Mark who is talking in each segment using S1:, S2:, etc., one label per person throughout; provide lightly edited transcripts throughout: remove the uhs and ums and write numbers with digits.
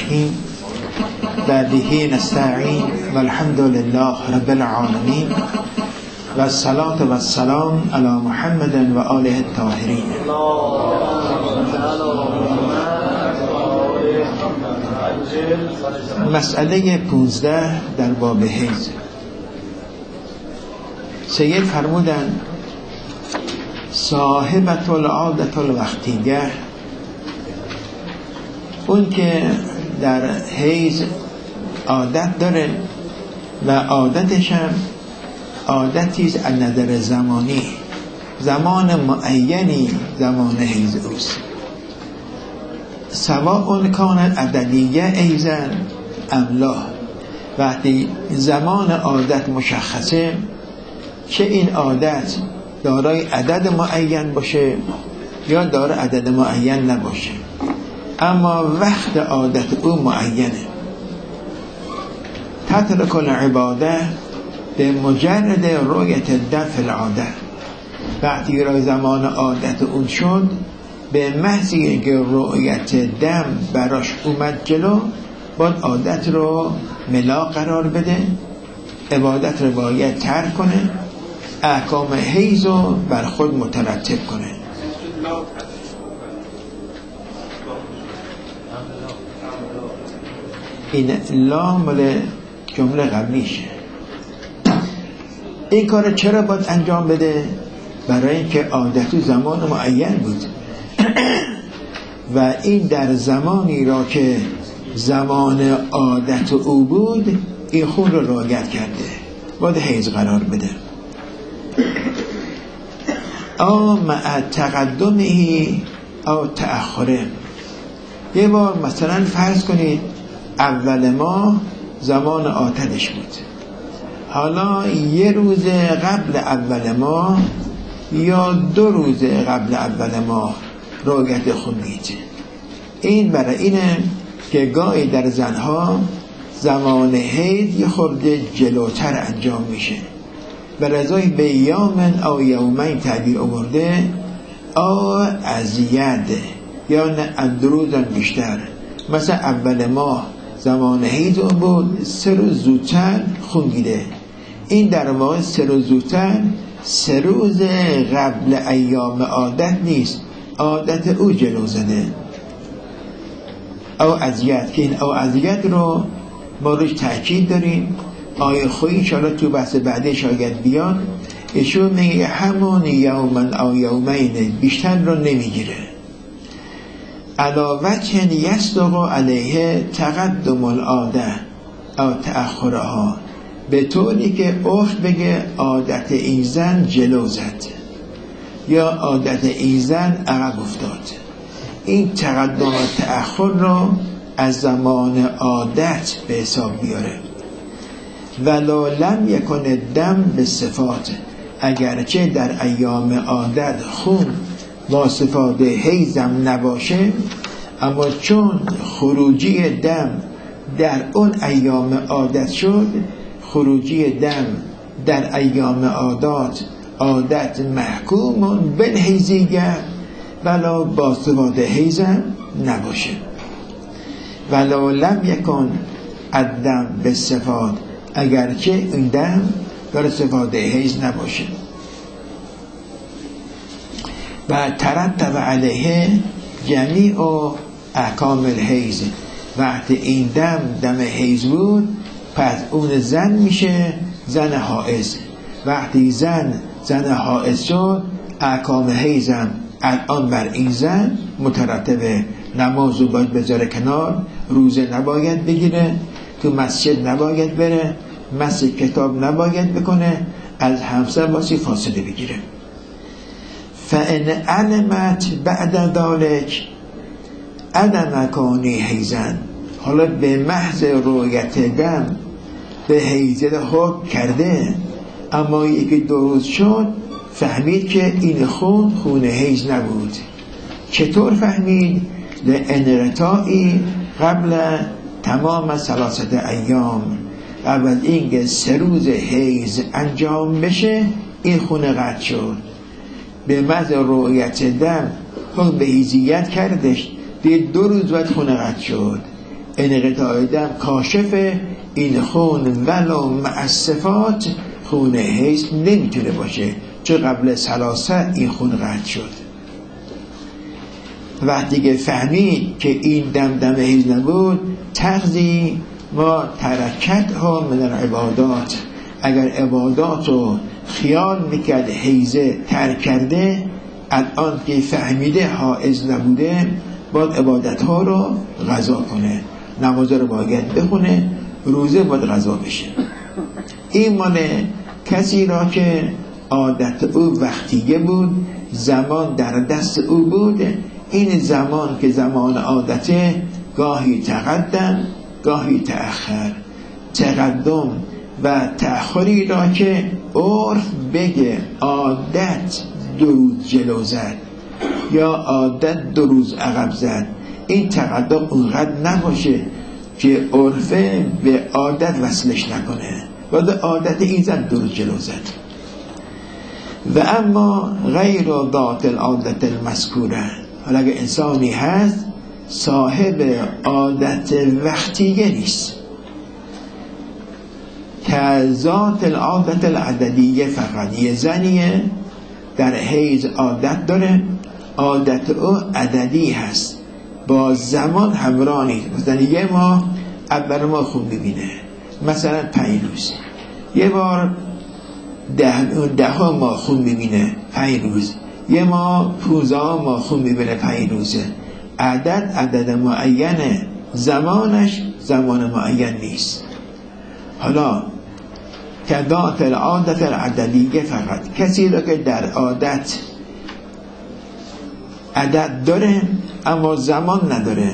S1: الرحیم و به نستعین و الحمد لله رب العالمین و الصلاة و السلام علی محمد و آله الطاهرین. مسئله 15 در باب حیض. سید فرمودن صاحبت العادت الوقتیه، اون که در حیض عادت داره و عادتش هم عادتیست از نظر زمانی، زمان معینی زمان حیض اوست، سواء کانت عددیه ایزن ام لا. وقتی زمان عادت مشخصه، چه این عادت دارای عدد معین باشه یا دارای عدد معین نباشه، اما وقت عادت او معینه. تترک العباده به مجرد رؤیت دم فی العاده. وقتی را زمان عادت اون شد، به محضی که رؤیت دم براش اومد جلو، باید عادت رو ملا قرار بده، عبادت رو باید ترک کنه، احکام حیض رو بر خود مترتب کنه. این لام مال جمله قبلیشه. این کار چرا باید انجام بده؟ برای اینکه عادت زمان معین بود و این در زمانی را که زمان عادت او بود، این خون رو رعایت کرده، باید حیض قرار بده. او مع تقدمه او تأخره. یه بار مثلا فرض کنید اول ماه زمان عادتش بود، حالا یه روز قبل اول ماه یا 2 روز قبل اول ماه رعایت خون میشه. این برای اینه که گاهی در زنها زمان حیض یه خورده جلوتر انجام میشه، به رضای به یومن او یومین تعبیر آورده، او ازید یا نه اندروزن بیشتر. مثلا اول ماه زمان حیض اون بود، 3 روز زودتر خون گیره. این در واقع 3 روز زودتر 3 روز قبل ایام عادت نیست، عادت او جلو زده. او ازید، که این او ازید رو ما روش تأکید داریم. آیه خویی انشاءالله تو بحث بعدی شاید بیان، ایشون میگه همون یومن او یومین، بیشتر رو نمیگیره. علاوه یصدق علیه تقدم العاده او تأخرها، به طوری که اخت بگه عادت این زن جلو زد یا عادت این زن عقب افتاد. این تقدم و تأخر رو از زمان عادت به حساب بیاره. ولو لم یکن دم به صفات، اگرچه در ایام عادت خون با صفات حیضم نباشه، اما چون خروجی دم در اون ایام عادت شد، خروجی دم در ایام عادت محکوم بالحیضیه، ولو با صفات حیضم نباشه. ولو لم یکن الدم به صفات، اگرچه این دم در صفات حیض نباشه. و ترتب علیه جمیع احکام الحیض. وقتی این دم حیض بود، پس اون زن میشه زن حائض. وقتی زن حائض شد، احکام حیضم الان بر این زن مترتبه. نمازو باید بذاره کنار، روزه نباید بگیره، تو مسجد نباید بره، مسجد کتاب نباید بکنه، از همسر باسی فاصله بگیره. فان علمت بعد ذلك عدم کانی حیضن، حالا به محض رؤیت دم به حیض حکم کرده، اما یکی 2 روز شد فهمید که این خون حیض نبود. چطور فهمید؟ لانقطاعی قبل تمام 3 ایام، قبل اینکه 3 روز حیض انجام بشه این خون قطع شد. به محض رؤیت دم حکم به حیضیت کردش، دید 2 روز بعد خون قطع شد. انقطاع دم کاشف این خون ولو مع صفات خون حیض نمیتونه باشه، چون قبل ثلاثه این خون قطع شد. وقتی که فهمید که این دم حیض نبود، تقضی ما ترکت ها من العبادات، اگر عبادات رو خیال میکرد حیزه ترک کرده، الان که فهمیده حائض نبوده باید عبادت ها رو قضا کنه، نماز رو باید بخونه، روزه باید قضا بشه. این مال کسی را که عادت او وقتیه بود، زمان در دست او بود. این زمان که زمان عادته گاهی تقدم گاهی تأخر، تقدم و تأخری را که عرف بگه عادت 2 روز جلو زد یا عادت 2 روز عقب زد، این تقدم اونقدر نباشه که عرفه به عادت وصلش نکنه، باید عادت این زد 2 روز جلو زد. و اما غیر ذات العادت المذکوره، حالا اگه انسانی هست صاحب عادت وقتیه نیست، که ذات العادت العددیه، فقط یه زنیه در حیض عادت داره، عادت او عددی هست، با زمان همراه نیست. مثلا یه ماه اول ماه خون میبینه، مثلا 5 روز، یه بار 10 ماه خون میبینه 5 روز، یه ماه 15 ماه خون میبینه 5 روزه. عدد معینه، زمانش زمان معین نیست. حالا که ذات العادت العددیه، فقط کسی را که در عادت عدد داره اما زمان نداره،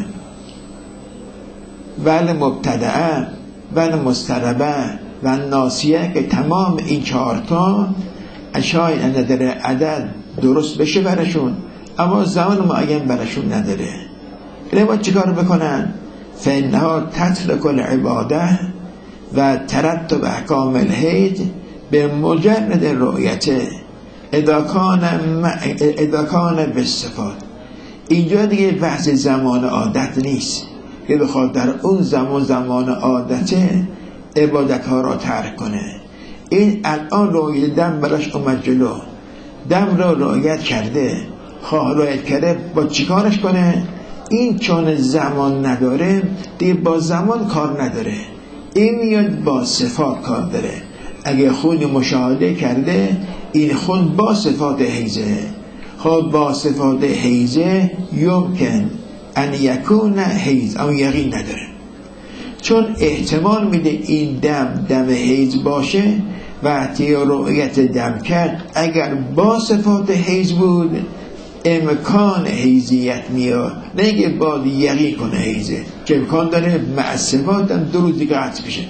S1: ول مبتدعه ول مضطربه و ناسیه، که تمام این 4 تا اشای نداره عدد درست بشه برشون، اما زمان معین برشون نداره. اینه باید چیکار بکنن؟ فانها تترک العباده و ترتب احکام الحیض به مجرد رؤیته اذا کان بالصفات. اینجا دیگه بحث زمان عادت نیست که بخواد در اون زمان عادته عبادت ها را ترک کنه. این الان رؤیت دم براش اومد جلو، دم را رؤیت کرده، خواه رؤیت کرده با چیکارش کنه؟ این چون زمان نداره دیگه با زمان کار نداره، این میاد با صفات کار داره. اگه خون مشاهده کرده این خون با صفات حیزه، خود با صفات حیزه یمکن ان یکون حیز، اما یقین نداره، چون احتمال میده این دم حیز باشه. وقتی رؤیت دم کرد اگر با صفات حیز بود امکان حیزیت میاد، نه که باید یقین کنه حیزه، که امکان داره مع صفات هم 2 روز دیگه قطع بشه.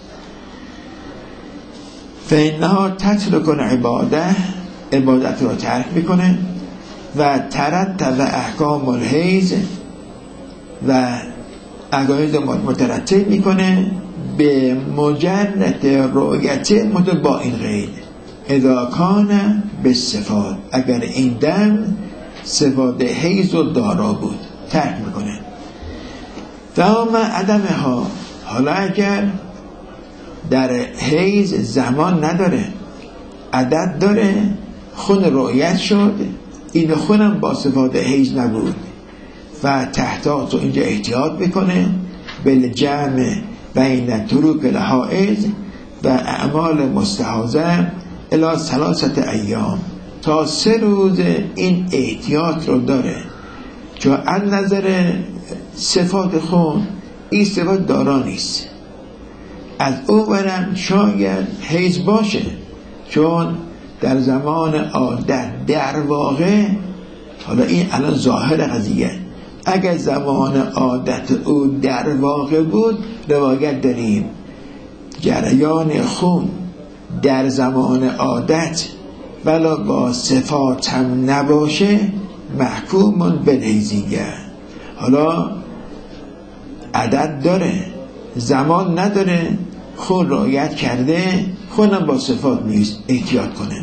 S1: فانها تترک العباده، عبادت رو ترک میکنه، و ترتب احکام الحیض، و عقاید مترتب میکنه به مجرد رؤیت با این قید اذا کان بالصفات، اگر این دم صفات حیض و دارا بود ترک میکنه. تمام عدمها، حالا اگر در حیض زمان نداره عدد داره، خون رؤیت شد، این خونم با صفات حیض نبود، و تحتاط رو اینجا احتیاط بکنه بالجمع بین تروک الحائض و اعمال مستحاضه الی 3 ایام، تا 3 روز این احتیاط رو داره، چون از نظر صفات خون این صفات دارا نیست. از او برم شاید حیض باشه، چون در زمان عادت در واقع، حالا این الان ظاهر قضیه، اگر زمان عادت او در واقع بود روایت داریم جریان خون در زمان عادت ولی با صفات هم نباشه محکوم بالحیضیه. حالا عدد داره زمان نداره، خون رعایت کرده، خونم با صفات نیست، احتیاط کنه.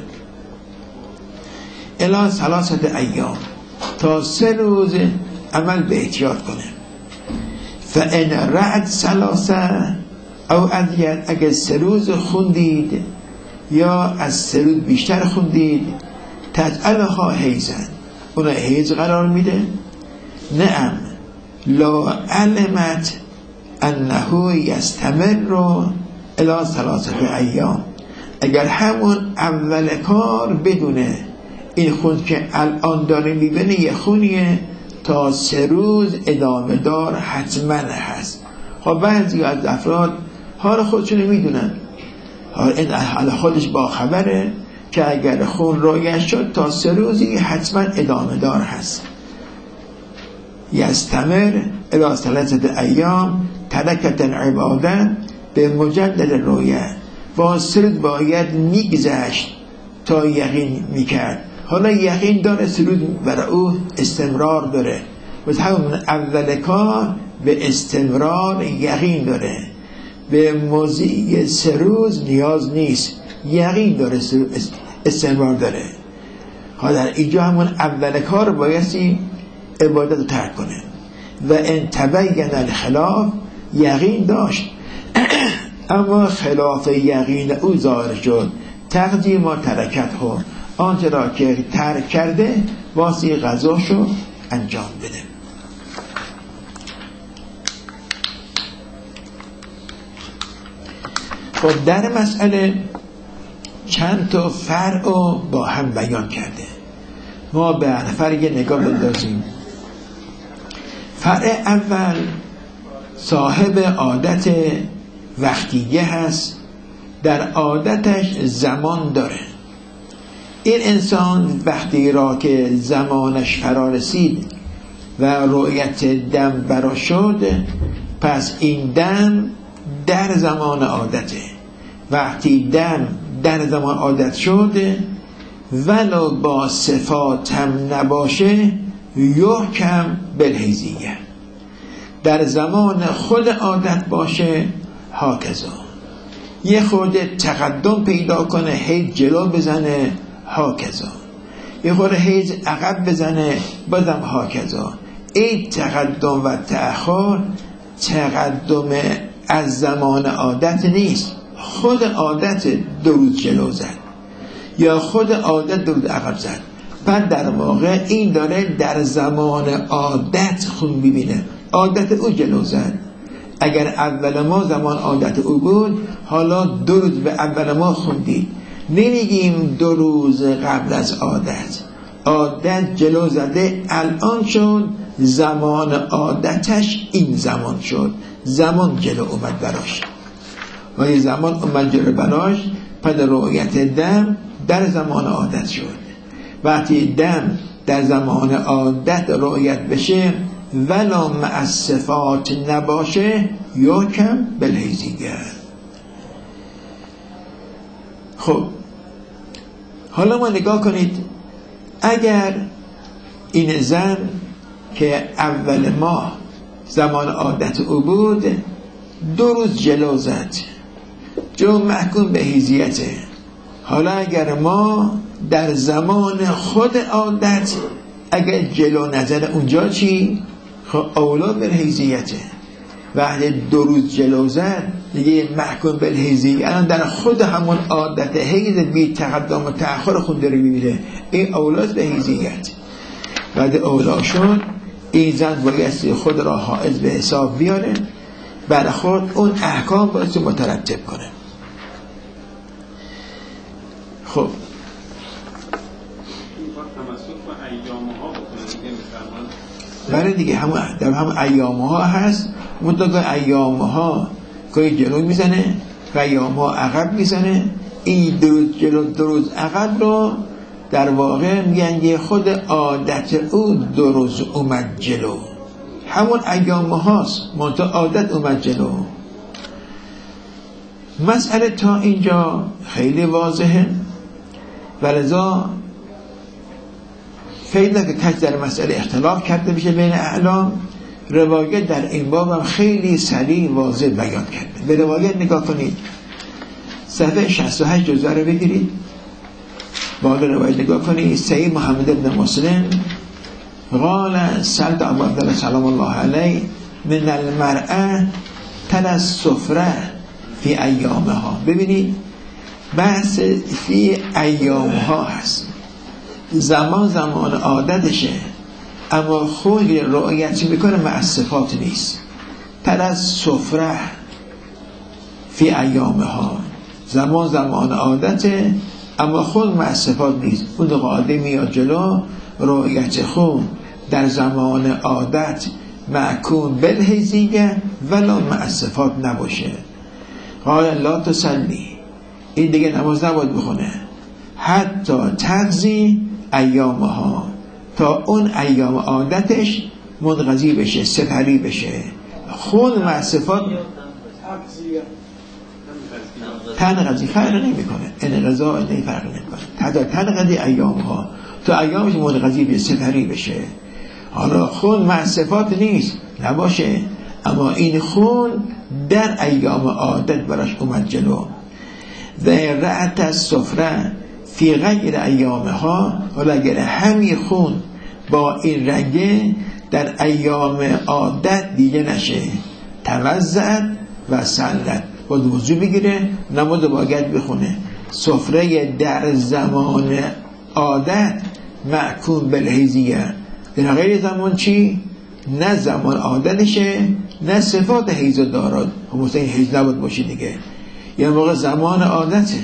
S1: الی 3 ایام، تا 3 روز عمل به احتیاط کنه. فان رعد ثلاثه او ازید، اگر 3 روز خوندید یا از 3 روز بیشتر خوندید، تجعلها حیزن، اون حیز قرار میده. نعم لا علمت انه یستمر الی 3 ایام، اگر همون اول کار بدونه این خون که الان داره میبینه یه خونیه تا 3 روز ادامه دار حتما هست. خب بعضی از افراد حال خودشون میدونن، حال خودش با خبره که اگر خون رویت شد تا 3 روزی حتما ادامه دار هست. یستمر الی 3 ایام ترکت العباده به مجدد رویه، با 3 روز باید میگذشت تا یقین میکرد. حالا یقین داره 3 روز برای او استمرار داره، و همون اول کار به استمرار یقین داره، به موضوع 3 روز نیاز نیست، یقین داره استمرار داره. حالا در اینجا همون اول کار بایستی عبادت رو ترک کنه. و ان تبین الخلاف، یقین داشت اما خلاف یقین او ظاهر شد، تقدیم ما ترکت ها، آنچه را که ترک کرده واسه غذاشو انجام بده. خب در مسئله چند تا فرع رو با هم بیان کرده، ما به فرع یه نگاه بندازیم. فرع اول صاحب عادت وقتیه هست، در عادتش زمان داره. این انسان وقتی را که زمانش فرا رسید و رؤیت دم برا شد، پس این دم در زمان عادته. وقتی دم در زمان عادت شد ولو با صفات هم نباشه، یحکم بالحیزیه، در زمان خود عادت باشه هاکذا، یه خورده تقدم پیدا کنه حیض جلو بزنه هاکذا، یه خورده حیض عقب بزنه بازم هاکذا. این تقدم و تأخر تقدم از زمان عادت نیست، خود عادت 2 روز جلو زد یا خود عادت 2 روز عقب زد. بعد در واقع این داره در زمان عادت خون ببینه، عادت او جلو زد. اگر اول ما زمان عادت او بود، حالا 2 روز به اول ما خوندید، نمیگیم 2 روز قبل از عادت جلو زده، الان شد زمان عادتش این زمان شد، زمان جلو اومد براش و یه زمان اومد جلو براش. پس رؤیت دم در زمان عادت شد. وقتی دم در زمان عادت رؤیت بشه ولا مع صفات نباشه، یحکم بالحیزیه. خب حالا ما نگاه کنید، اگر این زن که اول ماه زمان عادت او بود 2 روز جلو زد، جو محکوم به حیزیته. حالا اگر ما در زمان خود عادت اگر جلو نزد اونجا چی؟ خب اولا بالحیزیته. وقتی 2 روز جلو زد دیگه محکوم بالحیزیه، الان در خود همون عادت حیز بی تقدم و تأخر خود داره میبینه، این اولاست به حیزیت. بعد اولا شد این زن بایستی خود را حائز به حساب بیاره، برای خود اون احکام بایستی مترتب کنه. خب برای دیگه همون ایامها هست، مطلقا ایامها که جلو میزنه و ایامها عقب میزنه. این 2 روز جلو 2 روز عقب رو در واقع میگن یه خود عادت او 2 روز اومد جلو، همون ایامهاست منتها عادت اومد جلو. مسئله تا اینجا خیلی واضحه و لذا فعلا که کسی در مسئله اختلاف کرده بشه بین اعلام، روایت در این باب هم خیلی سریع واضح بیان کرده. به روایت نگاه کنید، صفحه 68 جزء رو بگیرید، بالا روایت نگاه کنید. سید محمد بن مسلم قال سألت ابو عبدالله سلام الله علیه من المرأة تل السفره فی ایامها. ببینید بحث فی ایامها هست، زمان عادتشه، اما خود رعایت میکنه مع صفات نیست. تل السفره فی ایامها، زمان عادته اما خود مع صفات نیست. اون قاعده میاد جلو، رعایت خون در زمان عادت معکون بالحیزیه ولا مع صفات نباشه. قال لا تصلی، این دیگه نماز نباید بخونه حتی تقضی ایامها، تا اون ایام عادتش منقضی بشه، سپری بشه. خون مع صفات تنقضی فرق نمی کنه، انقضا نه فرق نمی کنه. تنقضی ایامها، تا ایامش منقضی بشه، سپری بشه. حالا خون مع صفات نیست نباشه، اما این خون در ایام عادت براش اومد جلو. در رأت السفره فی غیر ایامها، ولی اگر همین خون با این رنگه در ایام عادت دیگه نشه، توزعت و سلت، باید وضو بگیره، نماز باید بخونه. سفره در زمان عادت معکون بالحیزیه، در غیر زمان چی؟ نه زمان عادتشه نه صفات حیض دارد. مثلا این حیض نباید باشه دیگه، یه موقع زمان عادته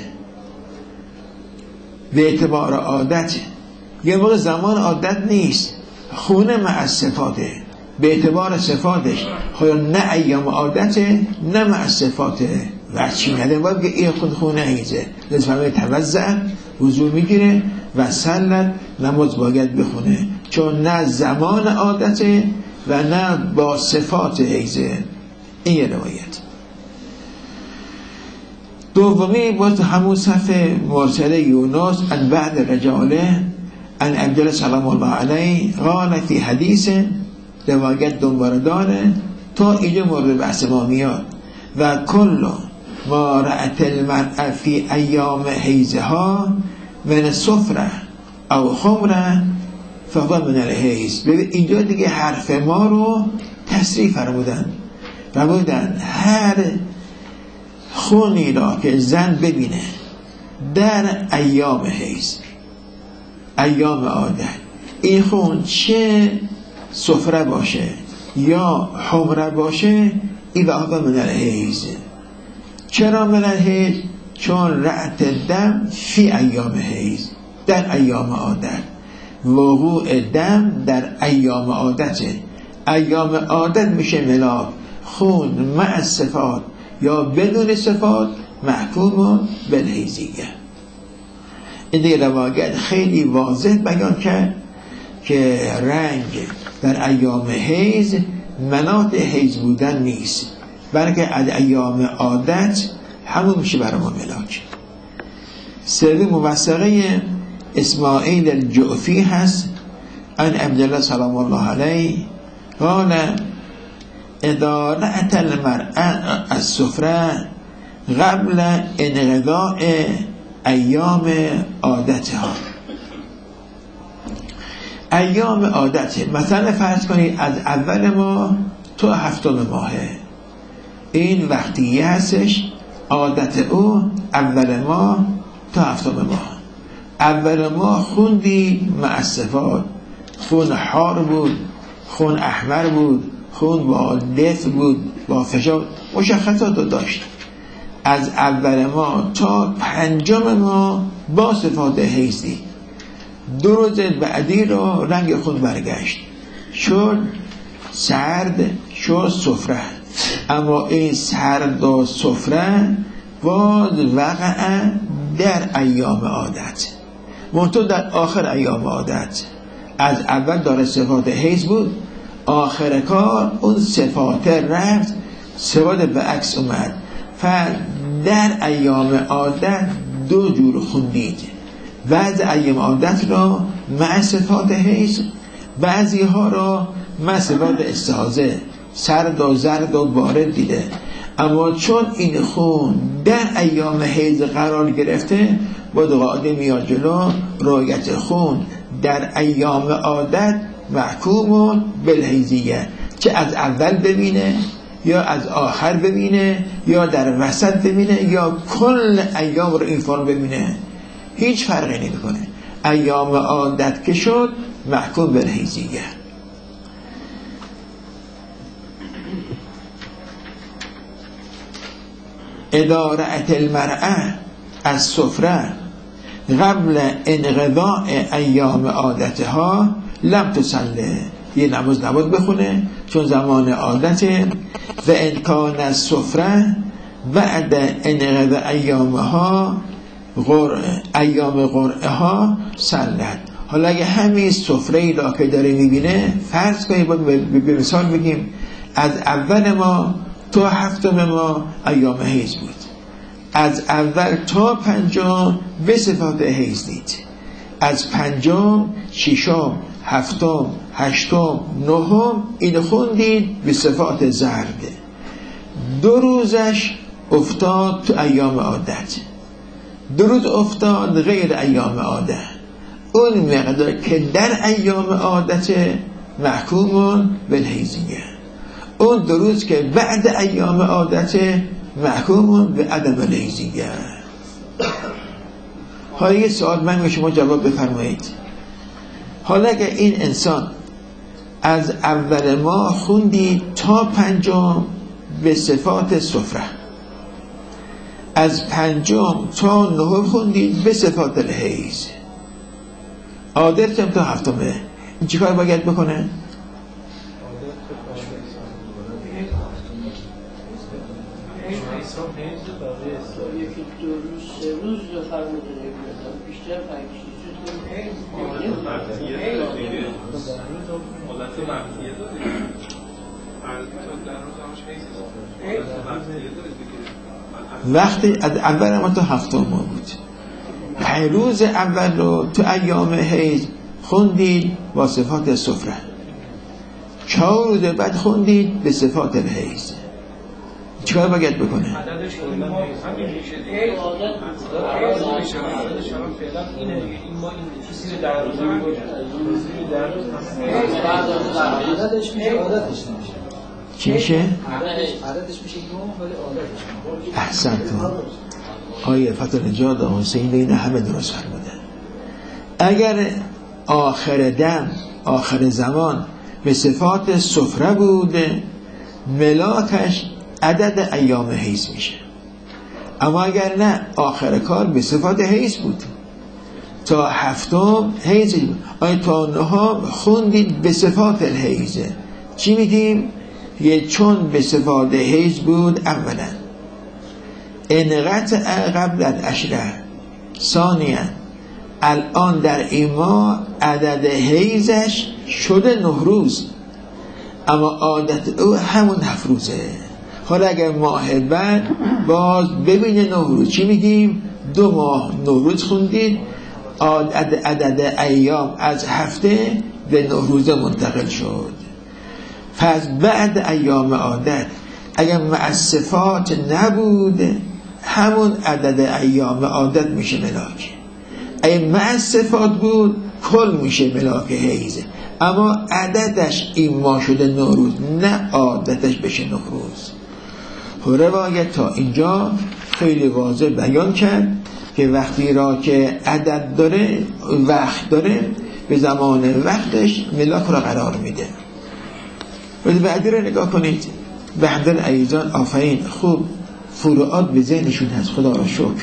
S1: به اعتبار عادته، یه موقع زمان عادت نیست، خونه مع صفاته به اعتبار صفاتش. حالا نه ایام عادته نه مع صفاته، و چی نده باید بگه این خونه حیضه، لازم توزع وضو میگیره و سلت، نماز باید بخونه، چون نه زمان عادته و نه با صفات حیضه. این یه روایت. دومی باز همون صفحه مرسله یونس ان بعد رجاله ان عبدالله سلام الله علیه قال فی حدیث، روایت دنبال داره تا اینجا مورد بحث ما میاد. و کل ما رأت المرأة فی ایام حیضها من صفره او خمره فهو من الحیض. ببین اینجا دیگه حرف ما رو تصریح فرمودن، هر خونی را که زن ببینه در ایام حیض، ایام عادت، این خون چه صفره باشه یا حمره باشه، این فهو من الحیض. چرا من الحیض؟ چون رأت دم فی ایام حیض، در ایام عادت، وقوع دم در ایام عادته. ایام عادت میشه ملاک، خون مع صفات یا بدون صفات محکوم بالحیضیه. این دیگه روایت خیلی واضح بیان کرد که رنگ در ایام حیض مناط حیض بودن نیست، بلکه از ایام عادت همون میشه برای ما ملاک. سری موثقه اسماعیل الجعفی هست ان عبدالله سلام الله علیه قال اذا رأت المرأة السفره قبل انقضاء ایام عادتها. ایام عادت مثلا فرض کنید از اول ماه تا هفتم ماهه، این وقتی هستش عادت او اول ماه تا هفتم ماه. اول ماه خوندی مع صفات، خون حار بود، خون احمر بود، خون با دف بود، با فشار، مشخصات رو داشت. از اول ماه تا پنجم ماه با صفات حیضی. 2 روز بعدی رو رنگ خون برگشت، شد سرد، شد صفره. اما این سرد و صفره باز وقع در ایام عادت، منطقه در آخر ایام عادت. از اول داره صفات حیض بود، آخر کار اون صفات رفت، صفات به عکس اومد. در ایام عادت 2 جور خوندید، بعض ایام عادت را مع صفات حیض، بعضی ها را مع صفات استحاضه، سرد و زرد و بارد دیده. اما چون این خون در ایام حیض قرار گرفته، با قاعده میاد جلو، رعایت خون در ایام عادت محکوم بالحیضیه، چه از اول ببینه یا از آخر ببینه یا در وسط ببینه یا کل ایام رو این فرم ببینه، هیچ فرقی نمیکنه. ایام عادت که شد محکوم بالحیضیه. اذا رأت المرأة السفره قبل انقضاء ایام عادتها لم تصلی، یه نماز نباید بخونه چون زمان عادته. و ان کان السفره بعد انقضاء ایامها ایام قرعها صلت. حالا اگه همین سفره‌ای را که داره میبینه، فرض کنیم به مثال بگیم از اول ما تا هفتم ما ایام حیض بود، از اول تا پنجم به صفات حیض دید، از پنجم، ششم، هفتم، هشتم، نهم این خوندید به صفات زرد. 2 روزش افتاد تو ایام عادت، 2 روز افتاد غیر ایام عادت. اون مقدار که در ایام عادت محکومون بالحیضیه، اون 2 روز که بعد ایام عادت محکومون به عدم الحیضیه. حالا یه سوال من به شما جواب بفرمایید. حالا اگر این انسان از اول ماه خوندی تا پنجم به صفات سفره، از پنجم تا نهم خوندید به صفات الحیض، عادتم تا هفتمه، این چی کار باید بکنه؟
S2: یکی 2 روز 3 روز فرمودن بیشتر پنجشی
S1: وقتی از اول ما تا هفتم ما بود، 5 روز اول رو تو ایام حیض خوندید با صفات سفره، 4 روز بعد خوندید به صفات الحیض. چیکار باید بکنه؟
S3: عددش همین میشه دیگه. عددش هم فعلا اینه دیگه. این ما این چیزی رو در روز
S4: عددش میشه، عادتش نمیشه.
S1: چی میشه؟
S4: عددش میشه 9 ولی عادتش نمیشه.
S1: احسنتون. آیه فتح نجات حسین این همه درست فرموده. اگر آخر دم، آخر زمان به صفات سفره بود، ملاکش عدد ایام حیض میشه. اما اگر نه، آخر کار به صفات حیض بود، تا هفتم حیض بود، آیا تا نهم خوندید به صفات الحیض، چی میدیم؟ یه چون به صفات حیض بود اولا، انقطع قبل العشره، ثانیا الان در این ماه عدد حیضش شده 9 روز، اما عادت او همون 7 روزه. حالا اگر ماه بعد باز ببینه 9 روز، چی میگیم؟ 2 ماه 9 روز خوندید، عدد ایام از هفته به 9 روزه منتقل شد. پس بعد ایام عادت اگر مع صفات نبود، همون عدد ایام عادت میشه ملاک. اگر مع صفات بود کل میشه ملاک حیضه، اما عددش این ماه شده 9 روز، نه عادتش بشه 9 روز. روایت تا اینجا خیلی واضح بیان کرد که وقتی را که عدد داره، وقت داره، به زمان وقتش ملاک را قرار میده. ولی بعدی را نگاه کنید. بهدل عیزان آفرین، خوب فروعات به ذهنشون هست، خدا را شکر.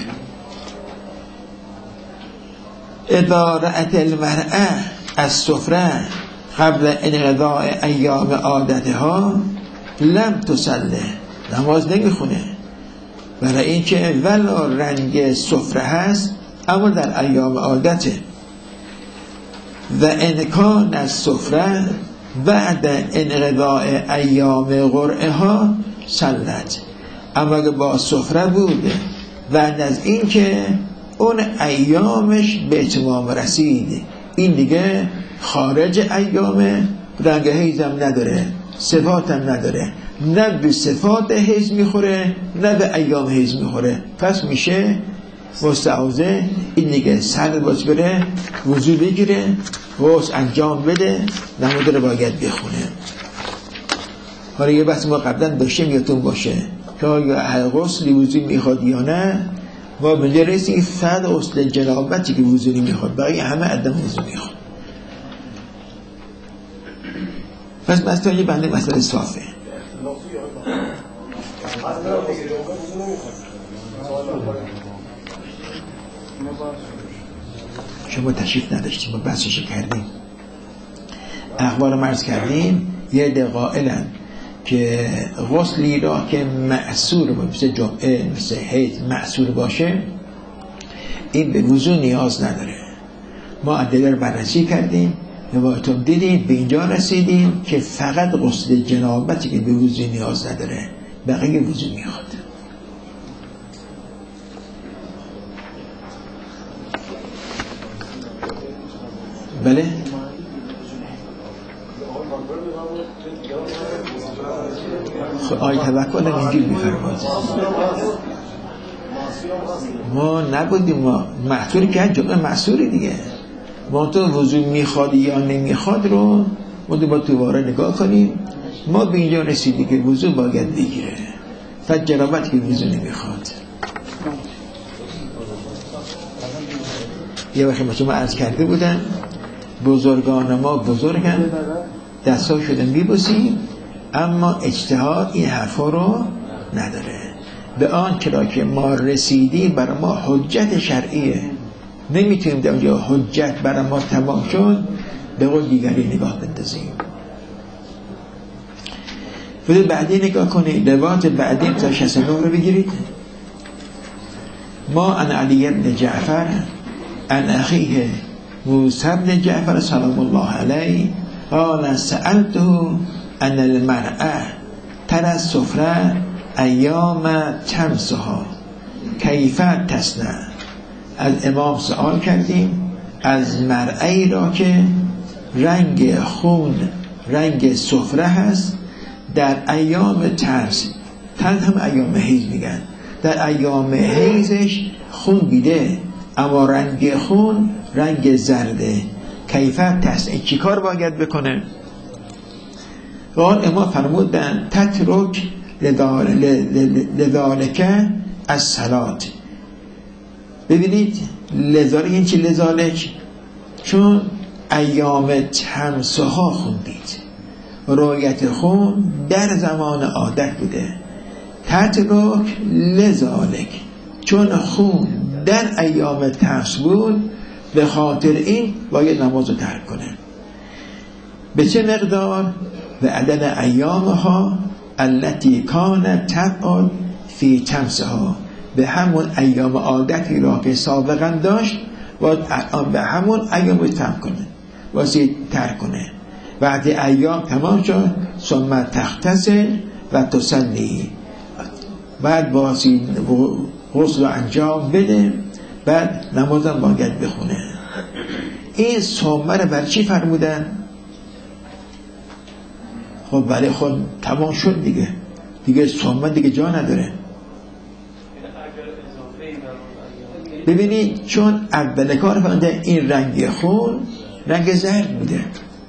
S1: اذا رأت المرأة السفره قبل انقضاء ایام عادتها لم تصلی، نماز نمیخونه، برای اینکه ولا رنگ سفره هست اما در ایام عادته. و انکان از سفره بعد انقضاء ایام قرعها صلت، اما اگه با سفره بوده بعد از اینکه اون ایامش به اتمام رسید، این دیگه خارج ایام، رنگ حیضم نداره، صفاتم نداره، نه به صفات حیض میخوره نه به ایام حیض میخوره، پس میشه مستعوضه. این دیگه سر باز بره وضو بگیره، غسل انجام بده، نماز رو باید بخونه. حالا یه بحث ما قبلا داشتیم یادتون باشه که آیا غسل وضو میخواد یا نه. ما به اینجا رسیم فقط غسل جنابتی که وضو میخواد، بقیه همه عدم وضو میخواد. پس مثلا یه بنده مسئله صافه. شما تشریف نداشتیم، ما بحثش کردیم، اخبار مرز کردیم. یه عده قائلن که غسلی را که معصور مثل جمعه مثل حیض معصور باشه این به وضو نیاز نداره. ما ادله رو بررسی کردیم، روایتون دیدیم، به اینجا رسیدیم که فقط غسل جنابتی که به وضو نیاز نداره، بقیه وضو میخواد. بله آیه توکل انجیل میفرماید. ما نبودیم، ما محصوری که جمعه محصوری دیگه. ما تو وضو میخواد یا نمیخواد رو ما دوباره نگاه کنیم. ما به اینجا رسیدیم که وضو باید بگیره، فقط جنابت که وضو نمیخواد. یه وقتی شما عرض کرده بودن بزرگان ما بزرگن، دستا شده میبوسیم، اما اجتهاد این حرفا رو نداره. به آن چرا که ما رسیدیم برای ما حجت شرعیه، نمیتونیم در اونجا حجت برای ما تمام شد به قول دیگری نگاه بندازیم. خود بعدی نگاه کنید، روایت بعدی تا 69 رو بگیرید. ما عن علی بن جعفر عن اخیه موسی بن جعفر سلام الله علیه قال سألته ان المرأة ترى السفرة ایام تمسها کیف تصنع. از امام سوال کردیم از مرئی را که رنگ خون رنگ سفره هست در ایام ترس هم ایام حیض میگن، در ایام حیضش خون بیده اما رنگ خون رنگ زرده، کیف تصنع چی کار باید بکنه؟ قال امام فرمودن تترک لذالک از صلات. ببینید لذالک این چی لذالک؟ چون ایام تمسها خوندید، رؤیت خون در زمان عادت بوده. تترک لذالک چون خون در ایام تمس بود، به خاطر این باید نماز رو ترک کنه. به چه مقدار؟ به عدد ایامها التي كانت تفعل فی تمسها، به همون ایام عادتی را که سابقا داشت باید به همون ایام ترک کنه، واسه ترک کنه. بعد ایام تمام شد ثم تغتسل و تصلی، بعد واسه غسل انجام بده، بعد نمازم باید بخونه. این ثم رو بر چی فرمودن؟ خب برای خود تمام شد دیگه ثم دیگه جا نداره. ببینید چون اول کار فرموده این رنگ خون رنگ زرد بوده،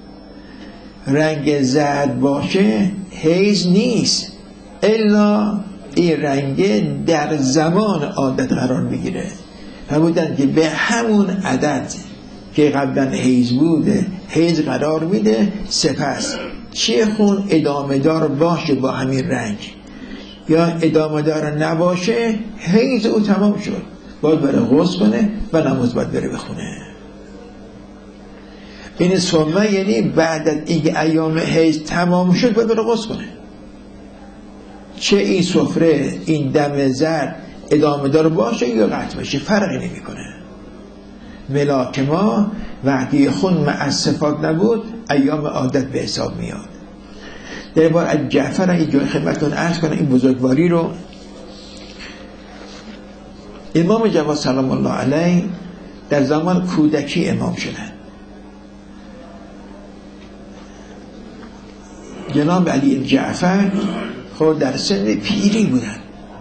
S1: رنگ زرد باشه حیض نیست، الا این رنگ در زمان عادت قرار میگیره. فرمودن که به همون عدد که قبلا حیض بوده حیض قرار میده، سپس چه خون ادامه دار باشه با همین رنگ یا ادامه دار نباشه حیض او تمام شد، باید بره غسل کنه و نماز باید بره بخونه. این سمه یعنی بعد از اینکه ایام حیض تمام شد باید بره غسل کنه، چه این سفره این دم زرد ادامه دار باشه یا قطع باشه فرقی نمی کنه. ملاک ما وقتی خون مع صفات نبود ایام عادت به حساب میاد. در بار از جعفر این جای خدمتتون عرض کنم این بزرگواری رو. امام جواد سلام الله علیه در زمان کودکی امام شدن. جناب علی جعفر خود در سن پیری بودن،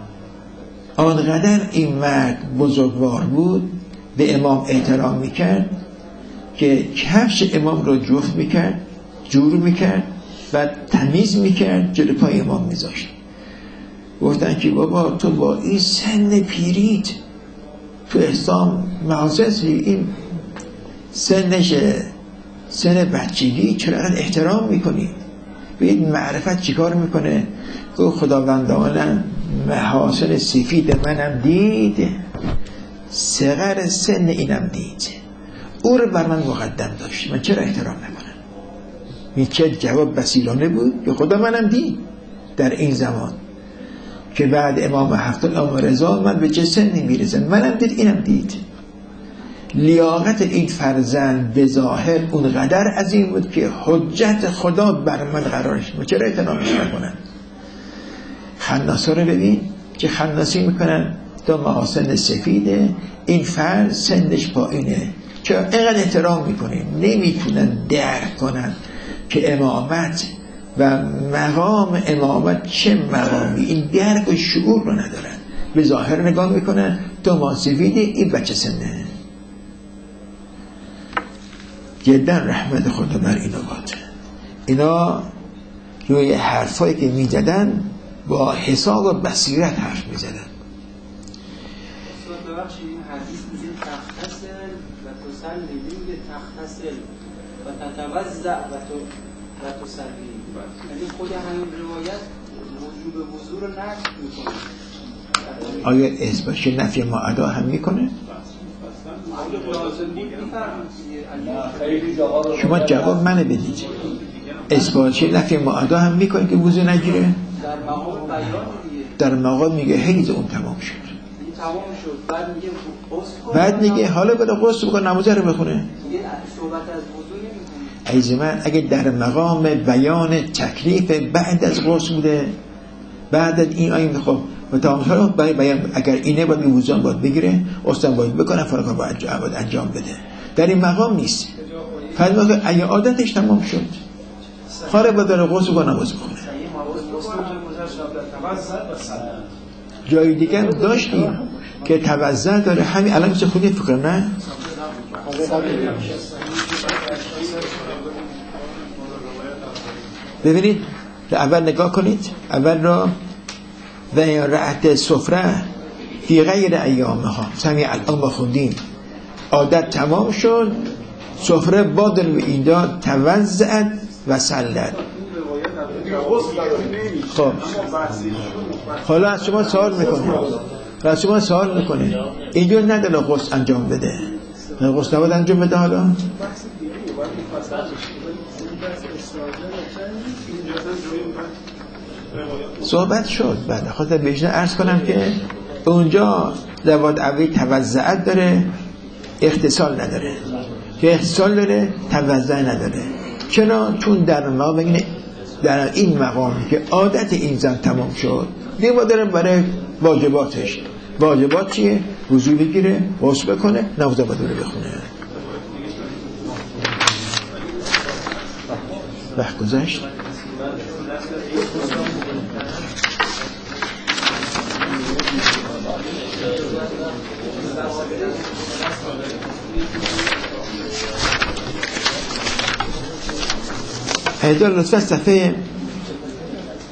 S1: آنقدر این مرد بزرگوار بود به امام احترام میکرد که کفش امام رو جفت میکرد، جور میکرد و تمیز میکرد جلو پای امام میذاشت. گفتن که بابا تو با این سن پیریت تو اسلام معزز، این سنش سن بچگی، چرا احترام میکنی؟ به این معرفت چیکار میکنه؟ گفت خداوندانم محاسن سفید منم دید، صغر سن اینم دید، او رو بر من مقدم داشت، من چرا احترام نکنم؟ این چه جواب بسیلانه بود که خدا منم دید در این زمان که بعد امام هفتاد امام رضا من به چه سنی میرسن، منم دید اینم دید. لیاقت این فرزند به ظاهر اونقدر عظیم بود که حجت خدا بر من قرار شد، چرا احترامش نکنم؟ خناسا رو ببین که خناسی میکنن تا محاسن سفیده، این فرد سنش پایینه، چرا اینقدر احترام میکنین؟ نمیتونن درک کنن که امامت و مقام امامت چه مقامی، این درک و شعور رو ندارن. به ظاهر نگاه میکنن تا ما سفیده، این بچه سنه. جدا رحمت خدا بر اینا باده. اینا روی حرفایی که میزدن با حساب و بصیرت حرف میزدن.
S2: ببخشید این حدیث میگه تختصل و تسلی، میگه تختصل و تتوضع و تسلی، یعنی خود همین روایت وجوب وضو رو نفی میکنه.
S1: آیا اثبات نفی معدا هم میکنه؟ شما جواب منو بدید. اثبات نفی معدا هم میکنه که وضو نگیره؟ در مقام میگه حیض اون تمام شد، بعد میگه حالا بره غسل بکن نماز رو بخونه. عزیز من اگه در مقام بیان تکلیف بعد از غسل بوده، بعد از این آیه خب متأمل بیان اگر اینه باید وضو باید بگیره، اصلا باید بکنه، فرقا باید انجام بده. در این مقام نیست. فرض اگه عادتش تمام شد خاره باید بره غسل بکنه، نماز بخونه. جای دیگه داشتیم که توضع داره، همین الان میشه خودی فکر نه؟ ببینید اول نگاه کنید، اول را و رعت سفره فی غیر ایامها، سمی الان با خوندیم عادت تمام شد، سفره بادر به این داد توضعت و سلت. خب حالا از شما سوال میکنه اینجور نداره غسل انجام بده، غسل نباید انجام بده. حالا صحبت شد بعد خواستم بهشون عرض کنم که اونجا دواد عوی توضعت داره، اختصال نداره، که اختصال داره توضع نداره. چرا؟ چون در این مقامی که عادت این زن تمام شد دیگه داره برای واجباتش. واجبات چیه؟ وضو بگیره، غسل بکنه، نماز باید بخونه. وقت گذشت. هیدر لطفا صفحه